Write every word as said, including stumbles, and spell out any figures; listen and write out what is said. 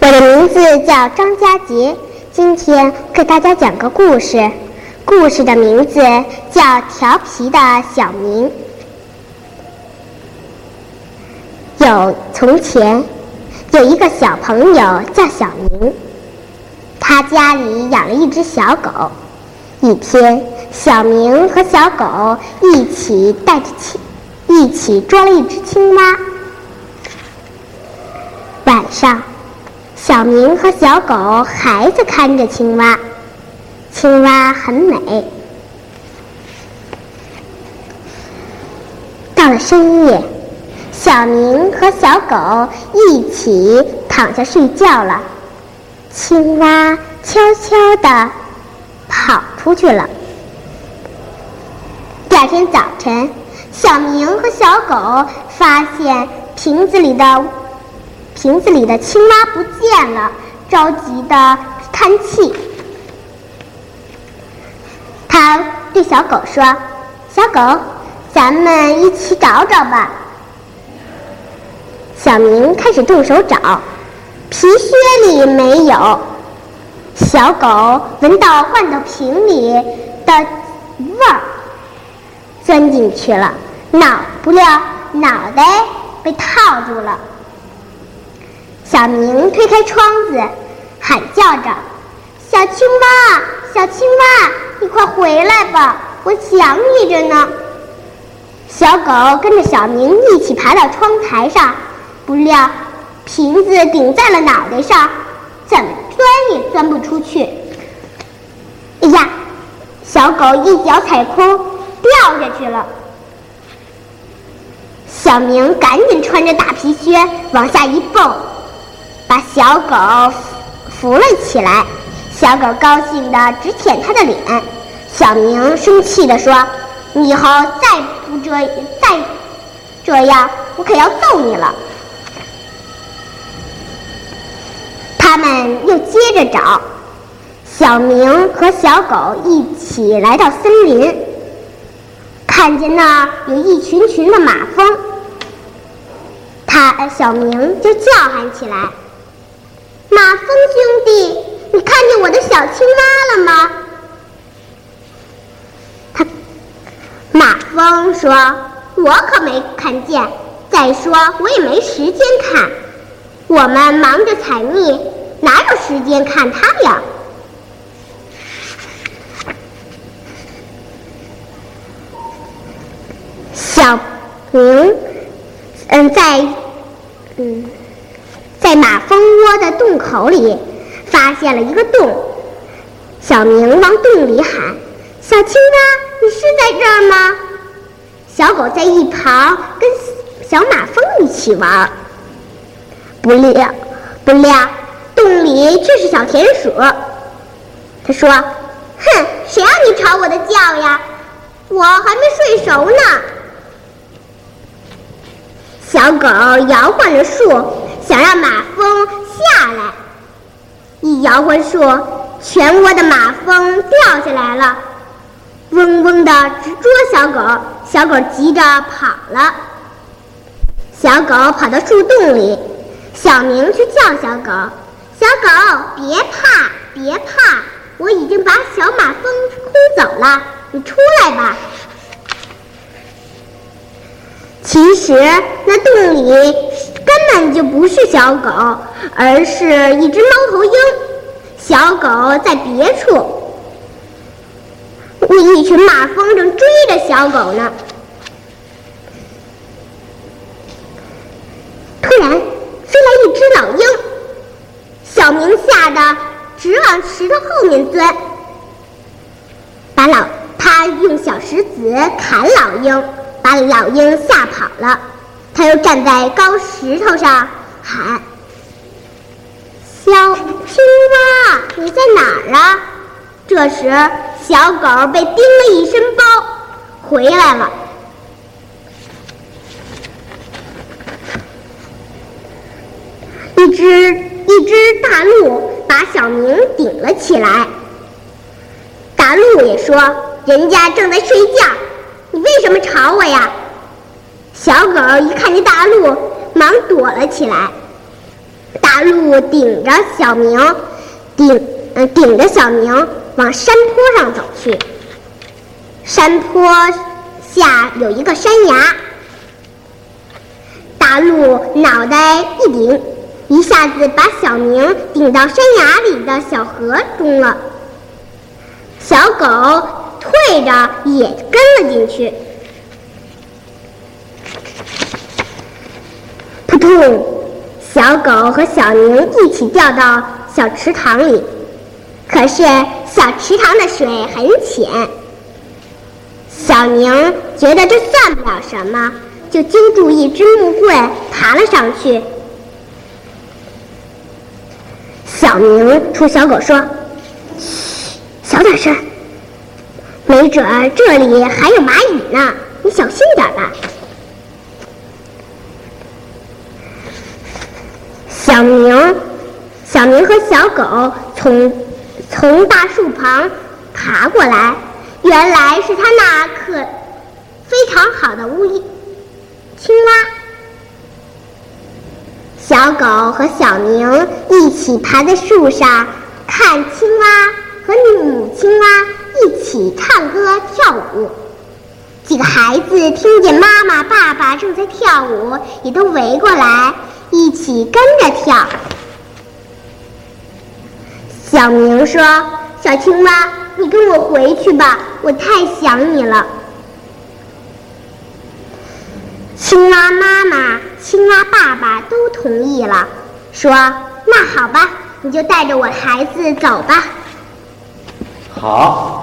我的名字叫张佳杰，今天给大家讲个故事。故事的名字叫《调皮的小明》。有从前有一个小朋友叫小明，他家里养了一只小狗。一天，小明和小狗一起带着青一起捉了一只青蛙。晚上，小明和小狗还在看着青蛙，青蛙很美。到了深夜，小明和小狗一起躺下睡觉了，青蛙悄悄地跑出去了。第二天早晨，小明和小狗发现瓶子里的瓶子里的青蛙不见了，着急地叹气。他对小狗说：“小狗，咱们一起找找吧。”小明开始动手找，皮靴里没有。小狗闻到罐头瓶里的味儿，钻进去了，脑不料脑袋被套住了。小明推开窗子，喊叫着：“小青蛙，小青蛙，你快回来吧，我想你着呢。”小狗跟着小明一起爬到窗台上，不料瓶子顶在了脑袋上，怎么钻也钻不出去。哎呀，小狗一脚踩空，掉下去了。小明赶紧穿着大皮靴往下一蹦，把小狗扶了起来。小狗高兴地直舔他的脸。小明生气地说：“你以后再不这再这样，我可要揍你了。”他们又接着找，小明和小狗一起来到森林，看见那儿有一群群的马蜂，他小明就叫喊起来：“马蜂兄弟，你看见我的小青蛙了吗？”他马蜂说：“我可没看见，再说我也没时间看，我们忙着采蜜，哪有时间看它呀？”小明嗯在嗯在马蜂窝的洞口里发现了一个洞。小明往洞里喊：“小青蛙，你是在这儿吗？”小狗在一旁跟小马蜂一起玩。不料不料洞里却是小田鼠。他说：“哼，谁让你吵我的觉呀？我还没睡熟呢。”小狗摇晃着树，想让马蜂下来。一摇晃树，全窝的马蜂掉下来了，嗡嗡地直捉小狗。小狗急着跑了。小狗跑到树洞里，小明去叫小狗：“小狗，别怕，别怕，我已经把小马蜂轰走了，你出来吧。”其实那洞里根本就不是小狗，而是一只猫头鹰。小狗在别处，一群马蜂正追着小狗呢。突然飞来一只老鹰，小明吓得直往石头后面钻，把老他用小石子砍老鹰，把老鹰吓跑了。他又站在高石头上喊：“小青蛙，你在哪儿啊？”这时小狗被叮了一身包，回来了。一只一只大鹿把小明顶了起来。大鹿也说：“人家正在睡觉，你为什么吵我呀？”小狗一看见大鹿，忙躲了起来。大大鹿顶着小明，顶呃顶着小明往山坡上走去。山坡下有一个山崖，大鹿脑袋一顶，一下子把小明顶到山崖里的小河中了。小狗退着也跟了进去。扑通！小狗和小明一起掉到小池塘里，可是小池塘的水很浅。小明觉得这算不了什么，就揪住一只木棍爬了上去。小明冲小狗说：“嘘，小点声，没准儿这里还有蚂蚁呢，你小心点吧。”小明，小明和小狗从从大树旁爬过来，原来是他那可非常好的乌蝇青蛙。小狗和小明一起爬在树上，看青蛙和母青蛙一起唱歌跳舞。几个孩子听见妈妈、爸爸正在跳舞，也都围过来，一起跟着跳。小明说：“小青蛙，你跟我回去吧，我太想你了。”青蛙妈妈、青蛙爸爸都同意了，说：“那好吧，你就带着我孩子走吧。” 好。